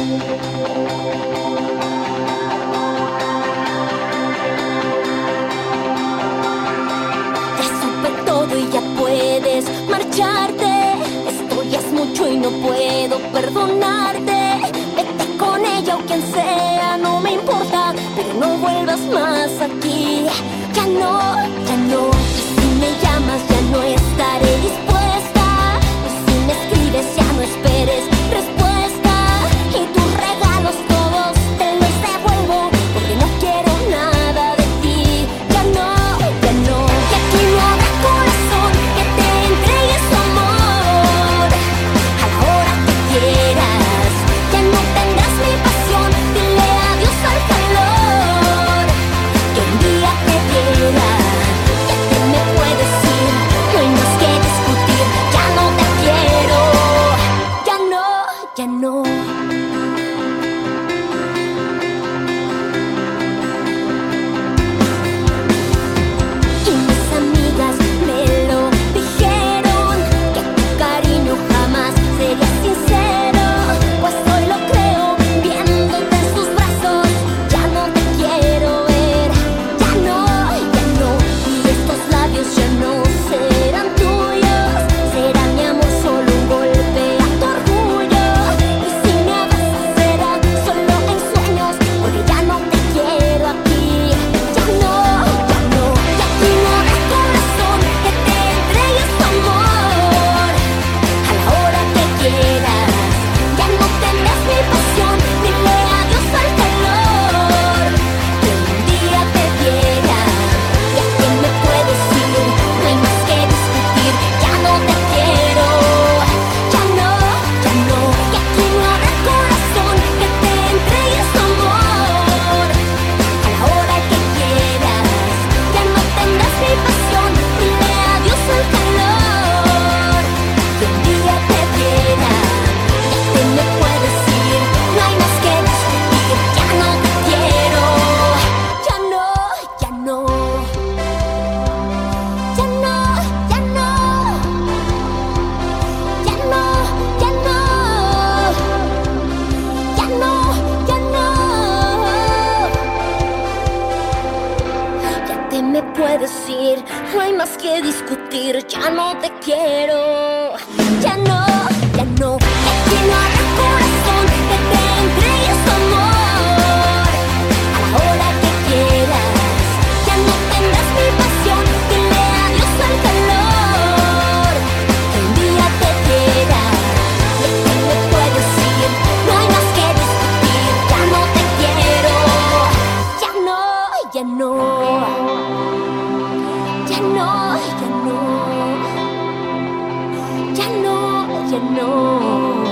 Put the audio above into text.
Ya supe todo y ya puedes marcharte. Esto ya es mucho y no puedo perdonarte. Vete con ella o quien sea, no me importa, pero no vuelvas más aquí. Ya no, ya no. Y si me llamas ya no estaré dispuesta. Y si me escribes ya no esperes respuesta. Y tus regalos todos te los devuelvo, porque no quiero nada de ti. Ya no, ya no. Y aquí no habrá corazón que te entregue su amor a la hora que quieras. Ya no tendrás mi pasión, dile adiós al calor que un día te diera. Ya te me puedes ir, no hay más que discutir. Ya no te quiero, ya no, ya no. Y mis amigas me lo dijeron, que tu cariño jamás sería sincero. Pues hoy lo creo, viéndote en sus brazos. Ya no te quiero ver, ya no, ya no. Y estos labios ya no serán tuyos. Será mi amor solo un golpe a tu orgullo. Y si me abrazas será solo en sueños, porque ya no te quiero aquí. Ya no, ya no. Y aquí no habrá corazón que te entregue su amor a la hora que quieras. Ya no tendrás mi pasión, dile adiós al calor que un día te diera. Ya que me puedes ir, no hay más que discutir. Ya no te quiero, ya no, ya no. Y aquí no habrá corazón que te entregue su amor a la hora que quieras. Ya no tendrás mi pasión, dile adiós al calor que un día te diera. Ya te me puedes ir, no hay más que discutir. Ya no te quiero, ya no, ya no. Ya no, ya no. Ya no, ya no. Ya no, ya no. Ya te me puedes ir, no hay más que discutir. Ya no te quiero, ya no, ya no. Y aquí no habrá corazón que te entregue su amor a la hora que quieras. Ya no tendrás mi pasión, dile adiós al calor que un día te diera. Y aquí me puedes ir, no hay más que discutir. Ya no te quiero, ya no, ya no. Ya no, ya no. Ya no, ya no.